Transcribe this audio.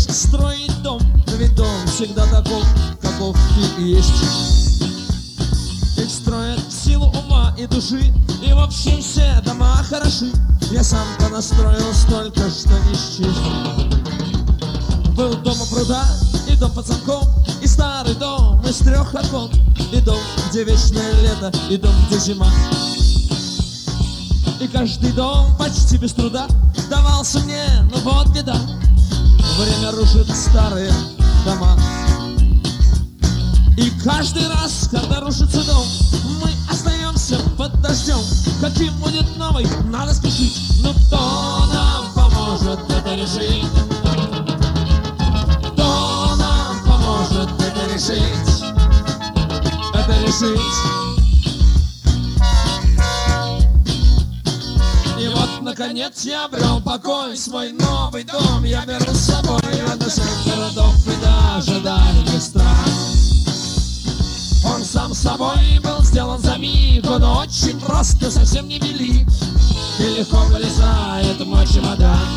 хочешь строить дом, но ведь дом всегда таков, каков ты и есть. Их строят в силу ума и души, и вообще все дома хороши. Я сам понастроил столько, что не счесть. Был дом у пруда, и дом под замком, и старый дом из 3 окон, и дом, где вечное лето, и дом, где зима. И каждый дом почти без труда давался мне, но вот беда: время рушит старые дома. И каждый раз, когда рушится дом, мы остаемся под дождем. Каким будет новый, надо спешить. Но кто нам поможет это решить? Кто нам поможет это решить? Это решить. И вот, наконец, я обрел покой, свой новый дом я беру с собой. Это 7 городов и даже дальний страх. Он сам собой был сделан за миг, он очень просто, совсем не велик, и легко вылезает мой чемодан.